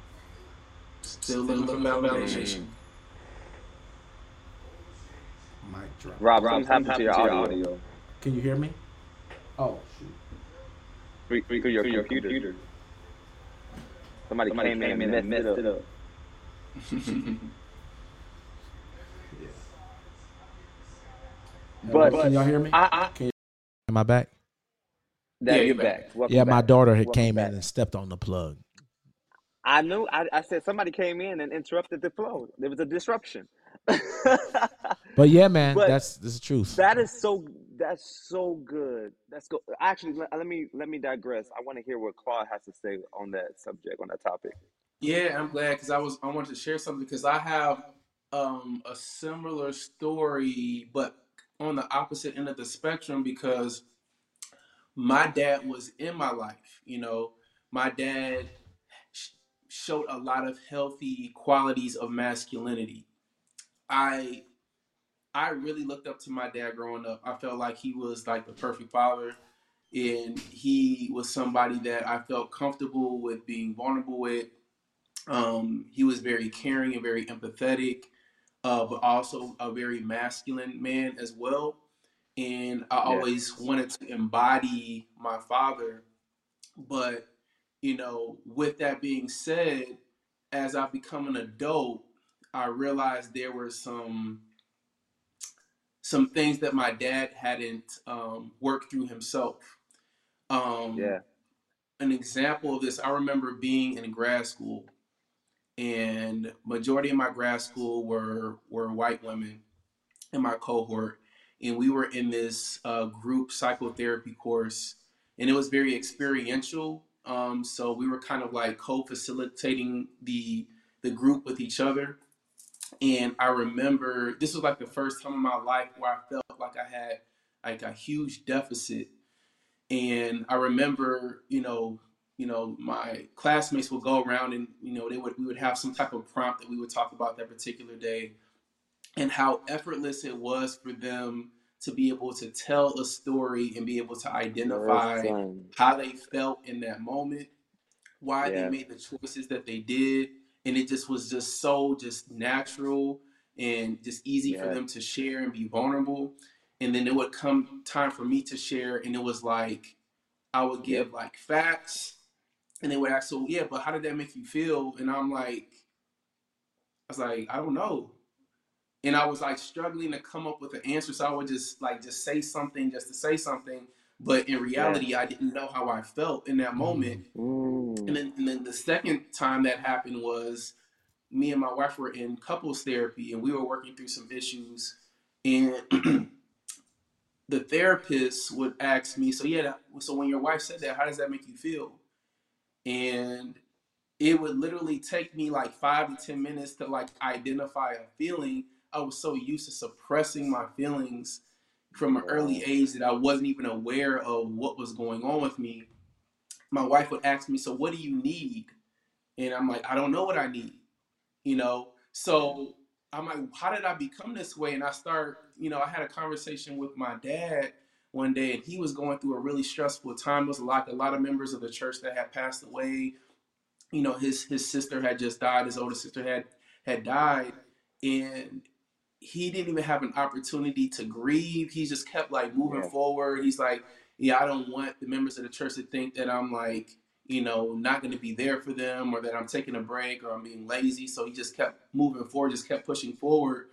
Still looking for validation. Mic drop. Rob, Rob, something happened to your audio. audio. Can you hear me? Oh, shoot. Through, through, through your, your computer. computer. Somebody, Somebody came, came in and messed, messed it up. yeah. But, but can y'all hear me? I, I, can you, am I back? Yeah, you're back. Welcome yeah, back. my daughter had Welcome came back. in and stepped on the plug. I knew. I, I said somebody came in and interrupted the flow. There was a disruption. But yeah, man, but that's, that's the truth. That is so. That's so good. That's good. Actually, let, let me let me digress. I want to hear what Claude has to say on that subject, on that topic. Yeah, I'm glad because I was I wanted to share something because I have um, a similar story, but on the opposite end of the spectrum because my dad was in my life. You know, my dad sh- showed a lot of healthy qualities of masculinity. I I really looked up to my dad growing up. I felt like he was like the perfect father. and he was somebody that I felt comfortable with being vulnerable with. Um, he was very caring and very empathetic, uh, but also a very masculine man as well. And I Yeah. always wanted to embody my father. But, you know, with that being said, as I've become an adult, I realized there were some some things that my dad hadn't um, worked through himself. Um, Yeah. an example of this, I remember being in grad school, and majority of my grad school were were white women in my cohort, and we were in this uh, group psychotherapy course, and it was very experiential. Um, so we were kind of like co-facilitating the the group with each other. And I remember this was like the first time in my life where I felt like I had like a huge deficit. And I remember, you know, you know, my classmates would go around and, you know, they would we would have some type of prompt that we would talk about that particular day, and how effortless it was for them to be able to tell a story and be able to identify Listen. how they felt in that moment, why they Yeah. made the choices that they did. And it just was just so just natural and just easy for Yeah. them to share and be vulnerable. And then it would come time for me to share, and it was like I would Yep. give like facts, and they would ask, so yeah, but how did that make you feel? And I'm like, I was like, I don't know. And I was like struggling to come up with an answer. So I would just like just say something just to say something. But in Yeah. reality, I didn't know how I felt in that moment. And Mm. then, and then the second time that happened was me and my wife were in couples therapy, and we were working through some issues. And the therapist would ask me, so yeah, so when your wife said that, how does that make you feel? And it would literally take me like five to ten minutes to like identify a feeling. I was so used to suppressing my feelings from an early Yeah. age that I wasn't even aware of what was going on with me. My wife would ask me, so what do you need? And I'm like, I don't know what I need, you know? Yeah. So I'm like, how did I become this way? And I start, you know, I had a conversation with my dad one day, and he was going through a really stressful time. It was like a lot of members of the church that had passed away. You know, his his sister had just died, his older sister had had died, and he didn't even have an opportunity to grieve. He just kept like moving Yeah. forward. He's like, yeah, I don't want the members of the church to think that I'm like, you know, not going to be there for them, or that I'm taking a break, or I'm being lazy. So he just kept moving forward, just kept pushing forward.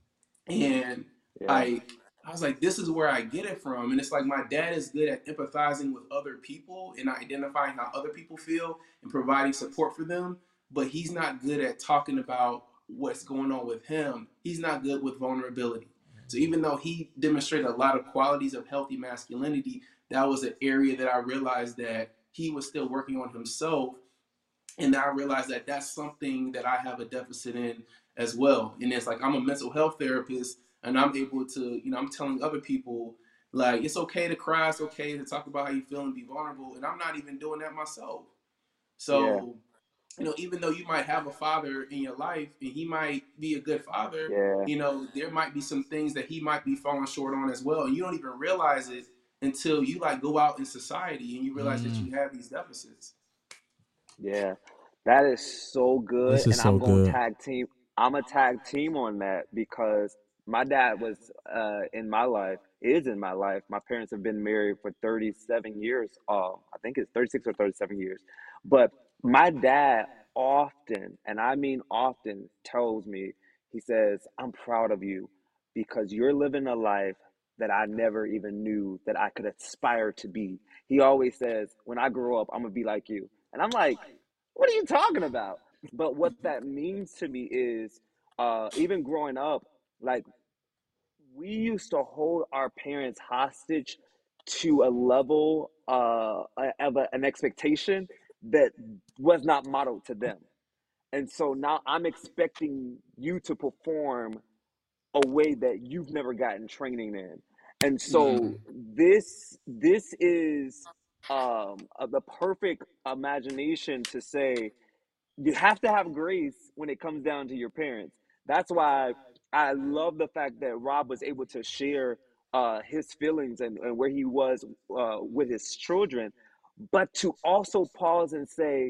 And Yeah. I I was like, this is where I get it from. And it's like my dad is good at empathizing with other people and identifying how other people feel and providing support for them, but he's not good at talking about what's going on with him. He's not good with vulnerability. So even though he demonstrated a lot of qualities of healthy masculinity, that was an area that I realized that he was still working on himself. And I realized that that's something that I have a deficit in as well. And it's like I'm a mental health therapist, and I'm able to, you know, I'm telling other people like it's okay to cry, it's okay to talk about how you feel and be vulnerable, and I'm not even doing that myself. Yeah. So, you know, even though you might have a father in your life and he might be a good father, Yeah. you know, there might be some things that he might be falling short on as well. And you don't even realize it until you like go out in society and you realize that Mm. you have these deficits. Yeah, that is so good, This is and I'm so going to good. tag team. I'm a tag team on that because my dad was uh, in my life, is in my life. My parents have been married for thirty-seven years. Uh, I think it's thirty-six or thirty-seven years. But my dad often, and I mean often, tells me, he says, "I'm proud of you because you're living a life that I never even knew that I could aspire to be." He always says, "When I grow up, I'm gonna be like you." And I'm like, what are you talking about? But what that means to me is, uh, even growing up, like we used to hold our parents hostage to a level uh, of a, an expectation that was not modeled to them. And so now I'm expecting you to perform a way that you've never gotten training in. And Mm. so this this is um, uh, the perfect imagination to say you have to have grace when it comes down to your parents. That's why I love the fact that Rob was able to share uh, his feelings and, and where he was uh, with his children, but to also pause and say,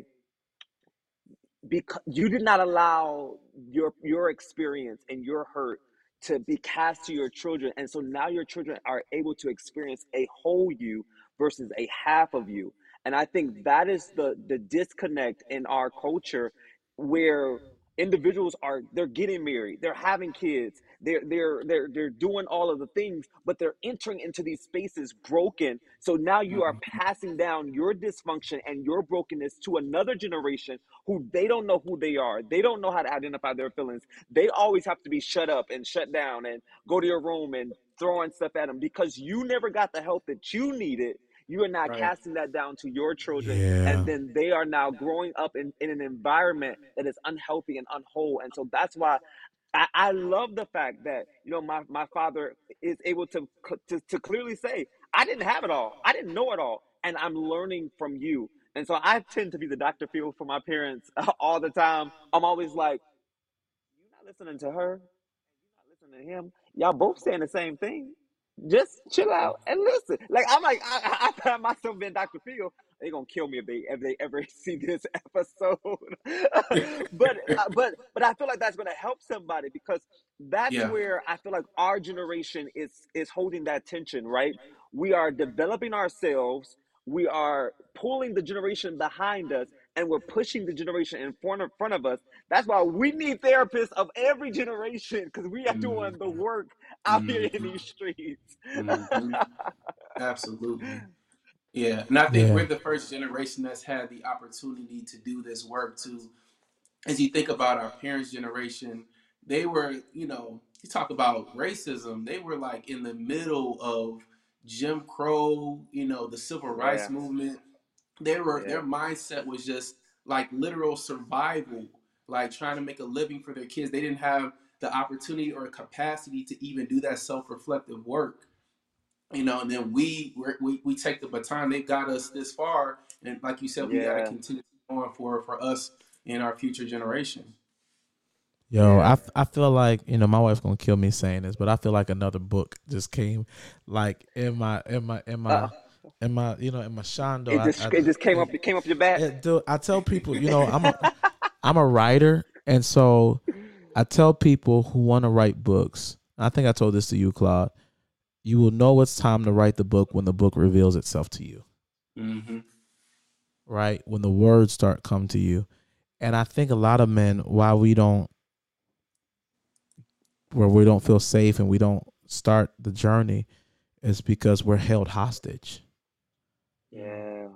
because you did not allow your your experience and your hurt to be cast to your children, and so now your children are able to experience a whole you versus a half of you. And I think that is the the disconnect in our culture, where individuals are, they're getting married, they're having kids, they're they're they're they're doing all of the things, but they're entering into these spaces broken. So now you are Mhm. passing down your dysfunction and your brokenness to another generation who they don't know who they are. They don't know how to identify their feelings. They always have to be shut up and shut down and go to your room and throwing stuff at them because you never got the help that you needed. You are now Right. casting that down to your children, and Yeah. then they are now growing up in, in an environment that is unhealthy and unwhole. And so that's why I, I love the fact that, you know, my, my father is able to, to to clearly say, I didn't have it all, I didn't know it all, and I'm learning from you. And so I tend to be the doctor Phil for my parents all the time. I'm always like, you're not listening to her, you're not listening to him. Y'all both saying the same thing. Just chill out and listen. Like I'm like I, I, I find myself being doctor Phil. They're gonna kill me if they if they ever see this episode. but uh, but but I feel like that's gonna help somebody, because that's Yeah. where I feel like our generation is is holding that tension, right? We are developing ourselves. We are pulling the generation behind us, and we're pushing the generation in front of front of us. That's why we need therapists of every generation, because we are doing the Mhm. work out here in Mhm. these streets. Mhm. Absolutely. Yeah, and I think Yeah. we're the first generation that's had the opportunity to do this work too. As you think about our parents' generation, they were, you know, you talk about racism, they were like in the middle of Jim Crow, you know, the civil rights Yeah, movement. They were yeah, their mindset was just like literal survival, like trying to make a living for their kids. They didn't have the opportunity or capacity to even do that self-reflective work, you know. And then we we we take the baton. They got us this far, and like you said, we got to yeah, continue going for for us and our future generation. Yo, yeah. I, f- I feel like, you know, my wife's gonna kill me saying this, but I feel like another book just came, like in my in my in Uh, my in my you know in my shondo. it I, just I it just came it, up. It came up your back. it do I tell people, you know, I'm a I'm a writer, and so I tell people who want to write books. I think I told this to you, Claude. You will know it's time to write the book when the book reveals itself to you, Mm-hmm. right? When the words start come to you. And I think a lot of men, why we don't, where we don't feel safe and we don't start the journey, is because we're held hostage, Yeah,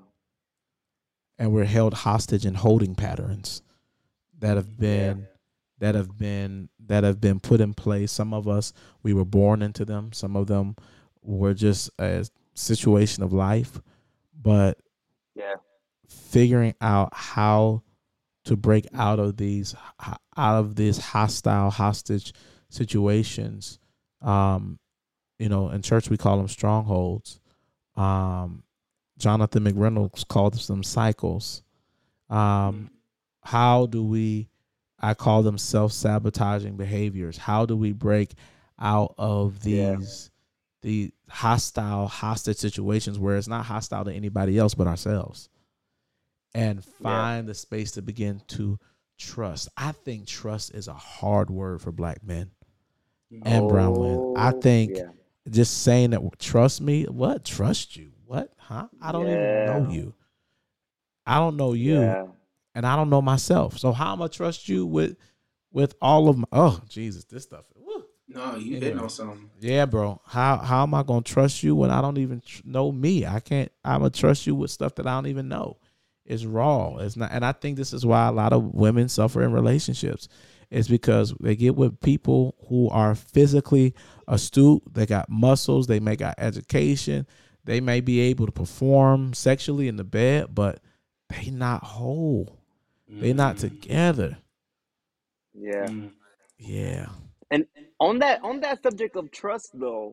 and we're held hostage in holding patterns that have yeah, been that have been that have been put in place. Some of us, we were born into them. Some of them were just a situation of life. But yeah, figuring out how to break out of these out of these hostile hostage situations, um you know, in church we call them strongholds. um Jonathan McReynolds calls them cycles. um how do we, I call them self-sabotaging behaviors. How do we break out of yeah, these the hostile hostage situations where it's not hostile to anybody else but ourselves, and yeah. find the space to begin to trust? I think trust is a hard word for black men and brown men. I Oh, think yeah, just saying that, trust me, what? Trust you? What? Huh? I don't even know yeah, you. I don't know you, yeah. and I don't know myself. So how am I trust you with with all of my, oh Jesus, this stuff. Woo. No, you hitting Anyway, on something. yeah, bro. How how am I gonna trust you when I don't even tr- know me? I can't. I'm gonna trust you with stuff that I don't even know. It's raw. It's not, and I think this is why a lot of women suffer in relationships. It's because they get with people who are physically astute. They got muscles. They may got education. They may be able to perform sexually in the bed, but they not whole. They not Mm, together. Yeah. mm, Yeah. And on that on that subject of trust, though,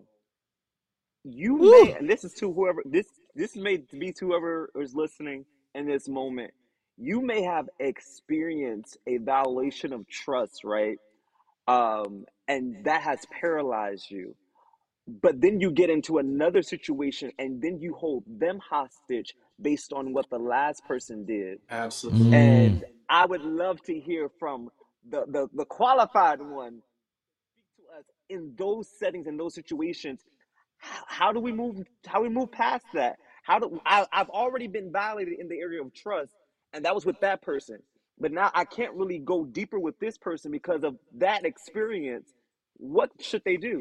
you may, Woo. and this is to whoever this this may be to whoever is listening in this moment. You may have experienced a violation of trust, right? Um, and that has paralyzed you. but then you get into another situation and then you hold them hostage based on what the last person did. Absolutely. Mm. And I would love to hear from the the, the qualified one to us in those settings, in those situations. How, how do we move? How we move past that? How do I, I've already been violated in the area of trust, and that was with that person. But now I can't really go deeper with this person because of that experience. What should they do?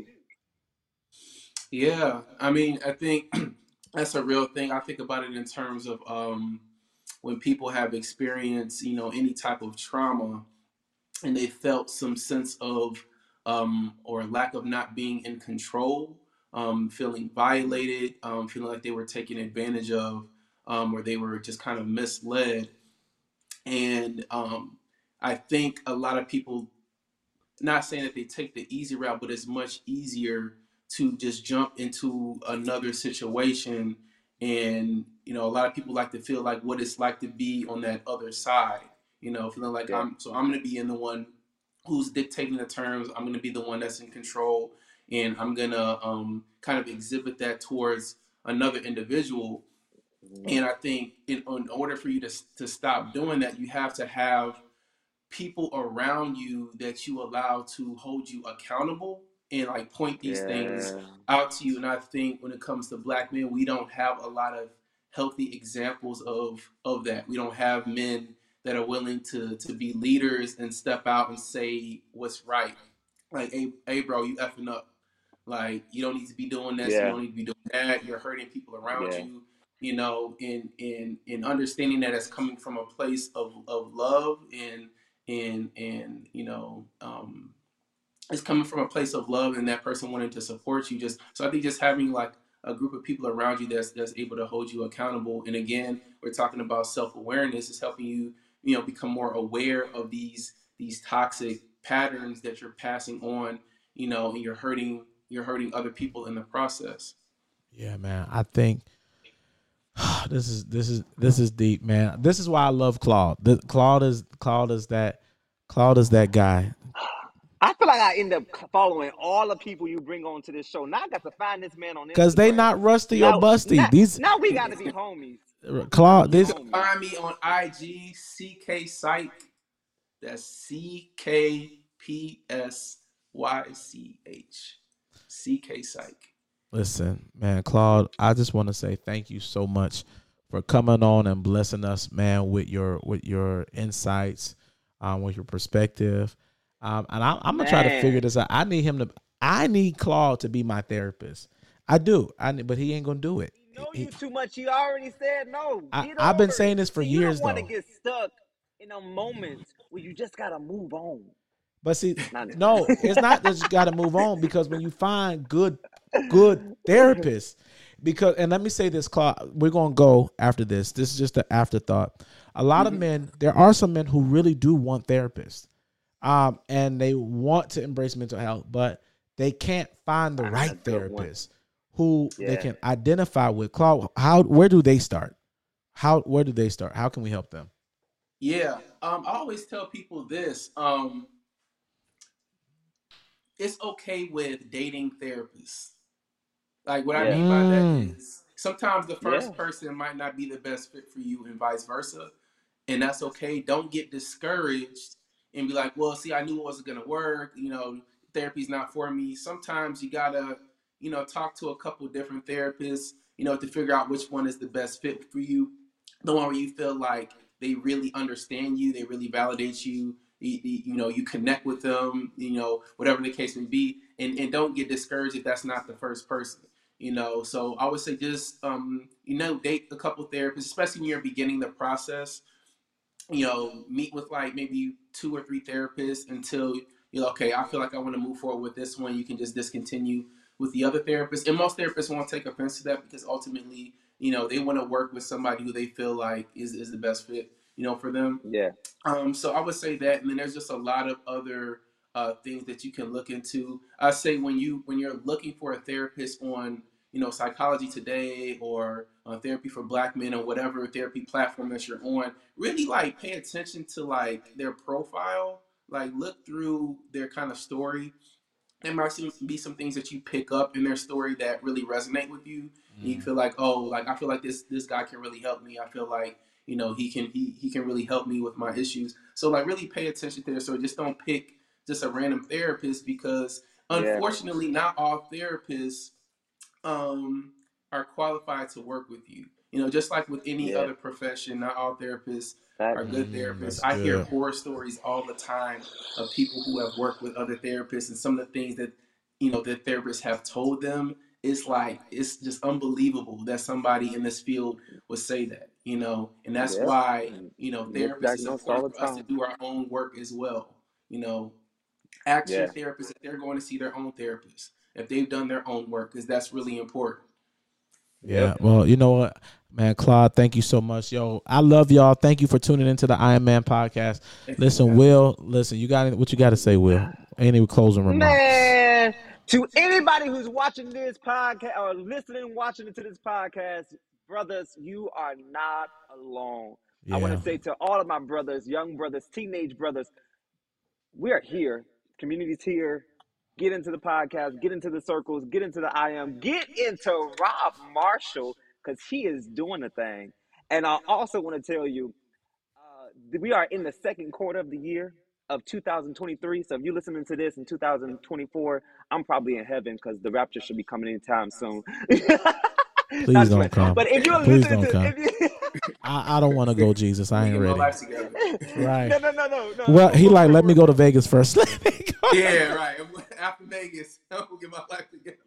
Yeah, I mean, I think that's a real thing. I think about it in terms of um, when people have experienced, you know, any type of trauma and they felt some sense of um, or lack of not being in control, um, feeling violated, um, feeling like they were taken advantage of, um, or they were just kind of misled. And um, I think a lot of people, not saying that they take the easy route, but it's much easier to just jump into another situation. And, you know, a lot of people like to feel like what it's like to be on that other side, you know, feeling like Yeah, I'm, so I'm going to be in the one who's dictating the terms. I'm going to be the one that's in control. And I'm going to um, kind of exhibit that towards another individual. mm-hmm. And I think in, in order for you to, to stop doing that, you have to have people around you that you allow to hold you accountable and like point these things Yeah, out to you. And I think when it comes to black men, we don't have a lot of healthy examples of of that. We don't have men that are willing to to be leaders and step out and say what's right. Like, hey, hey bro, you effing up. Like, you don't need to be doing this. You yeah, don't need to be doing that. You're hurting people around yeah, you. You know, in in in understanding that it's coming from a place of of love and and and you know um it's coming from a place of love and that person wanting to support you. Just so I think just having like a group of people around you that's that's able to hold you accountable. And again, we're talking about self-awareness, is helping you, you know, become more aware of these these toxic patterns that you're passing on, you know, and you're hurting you're hurting other people in the process. Yeah, man. I think this is this is this is deep, man. This is why I love Claude. The, Claude is Claude is that Claude is that guy. I feel like I end up following all the people you bring onto this show. Now I got to find this man on Cause they Instagram. not rusty or Now, busty. now, These now we got to be homies. We got to Claude, be You this can homies. find me on I G, C K Psych. That's C K P S Y C H. C K Psych. listen, man, Claude, I just want to say thank you so much for coming on and blessing us, man, with your with your insights, um, with your perspective. Um, and I, I'm gonna try to figure Man, this out. I need him to. I need Claude to be my therapist. I do. I need, but he ain't gonna do it. he He, know he, you too much. He already said no. I, Get I've been over saying it. this for See, you don't years want to though. get stuck in a moments where you just got to move on. But see, Not no, it's not that you got to move on, because when you find good, good therapists, because, and let me say this, Claude, we're going to go after this. This is just an afterthought. A lot of Mm-hmm. men, there are some men who really do want therapists, um, and they want to embrace mental health, but they can't find the Find a right good one. therapist who they Yeah. can identify with. Claude, how, where do they start? How, where do they start? How can we help them? Yeah. Um, I always tell people this. Um, it's okay with dating therapists. Like, what I Yeah. mean by that Mm, is sometimes the Yeah. first person might not be the best fit for you and vice versa. And that's okay. Don't get discouraged and be like, well, see, I knew it wasn't going to work. You know, therapy's not for me. Sometimes you got to, you know, talk to a couple different therapists, you know, to figure out which one is the best fit for you. The one where you feel like they really understand you, they really validate you, you, you know, you connect with them, you know, whatever the case may be. And, and don't get discouraged if that's not the first person. You know, so I would say just, um, you know, date a couple therapists, especially when you're beginning the process. You know, meet with like maybe two or three therapists until you're okay, I feel like I want to move forward with this one. You can just discontinue with the other therapists. And most therapists won't take offense to that because ultimately, you know, they want to work with somebody who they feel like is, is the best fit, you know, for them. Yeah. Um, so I would say that, and then there's just a lot of other uh, things that you can look into. I say when you when you're looking for a therapist on, you know, Psychology Today or uh, Therapy for Black Men or whatever therapy platform that you're on, really like pay attention to like their profile, like look through their kind of story, there might be some things that you pick up in their story that really resonate with you. Mm. You feel like, oh, like I feel like this this guy can really help me. I feel like, you know, he can he he can really help me with my issues. So like really pay attention to their story. Just don't pick just a random therapist, because unfortunately, yeah. not all therapists um, are qualified to work with you. You know, just like with any yeah. other profession, not all therapists that, are good therapists. I good. hear horror stories all the time of people who have worked with other therapists, and some of the things that, you know, the therapists have told them. It's like, it's just unbelievable that somebody in this field would say that, you know, and that's yeah. why, you know, therapists is important for us to do our own work as well. You know, ask yeah. your therapist if they're going to see their own therapist, if they've done their own work, because that's really important. Yeah, yep. Well, you know what, man, Claude, thank you so much. Yo, I love y'all. Thank you for tuning into the Iron Man podcast. Thank listen, you, Will, listen, you got what you got to say, Will? Any closing remarks? Man, to anybody who's watching this podcast or listening, watching to this podcast, brothers, you are not alone. Yeah. I want to say to all of my brothers, young brothers, teenage brothers, we are here. Community's here. Get into the podcast, get into the circles, get into the I M, get into Rob Marshall, because he is doing the thing. And I also want to tell you, uh, we are in the second quarter of the year of two thousand twenty-three. So if you're listening to this in two thousand twenty-four, I'm probably in heaven because the rapture should be coming anytime soon. Please That's don't right. come. But if you're Please listening don't to, come. if you, I, I don't want to go, Jesus. I ain't ready. Right. No, no, no, no, no. Well, he like, let me go to Vegas first. Let me go. Yeah, right. After Vegas, I'm gonna get my life together.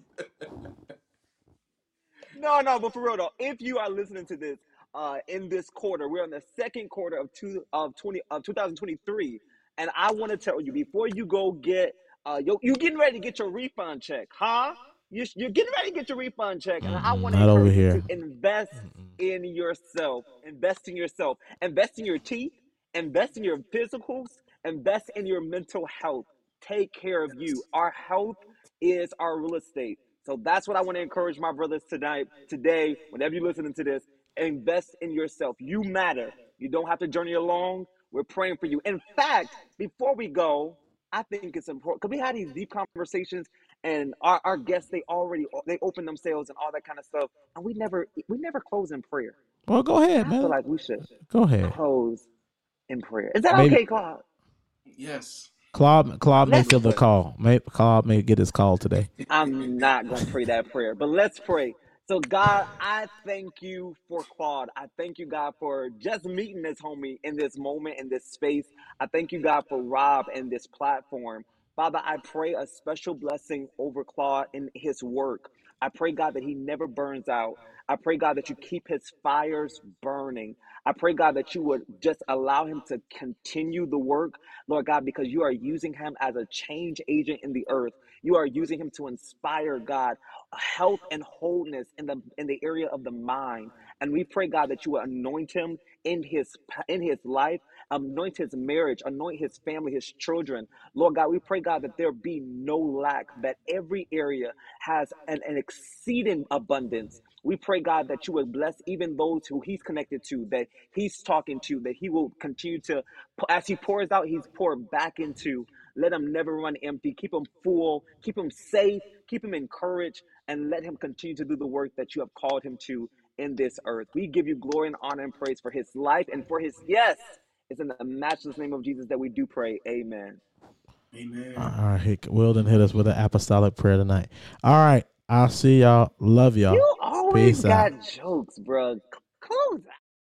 No, no, but for real though, if you are listening to this uh, in this quarter, we're in the second quarter of two of twenty of two thousand twenty-three, and I want to tell you before you go get uh, you you getting ready to get your refund check, huh? You, you're getting ready to get your refund check, and mm, I want to encourage you to invest mm-mm. in yourself, invest in yourself, invest in your teeth, invest in your physicals, invest in your mental health. Take care of you. Our health is our real estate. So that's what I want to encourage my brothers tonight, today, whenever you're listening to this, invest in yourself. You matter. You don't have to journey along. We're praying for you. In fact, before we go, I think it's important because we had these deep conversations, and our, our guests, they already, they open themselves and all that kind of stuff. And we never, we never close in prayer. Well, go ahead, I man. I feel like we should go ahead. close in prayer. Is that Maybe. okay, Claude? Yes. Claude, Claude may feel the call. May, Claude may get his call today. I'm not going to pray that prayer, but let's pray. So, God, I thank you for Claude. I thank you, God, for just meeting this homie in this moment, in this space. I thank you, God, for Rob and this platform. Father, I pray a special blessing over Claude in his work. I pray, God, that he never burns out. I pray, God, that you keep his fires burning. I pray, God, that you would just allow him to continue the work, Lord God, because you are using him as a change agent in the earth. You are using him to inspire, God, health and wholeness in the in the area of the mind. And we pray, God, that you will anoint him in his in his life, anoint his marriage, anoint his family, his children. Lord God, we pray, God, that there be no lack, that every area has an, an exceeding abundance. We pray, God, that you would bless even those who he's connected to, that he's talking to, that he will continue to, as he pours out, he's poured back into. Let him never run empty. Keep him full. Keep him safe. Keep him encouraged. And let him continue to do the work that you have called him to in this earth. We give you glory and honor and praise for his life and for his yes. It's in the matchless name of Jesus that we do pray. Amen. Amen. All right. Wilden hit us with an apostolic prayer tonight. All right. I'll see y'all. Love y'all. You always Peace got out. jokes, bro. Close out.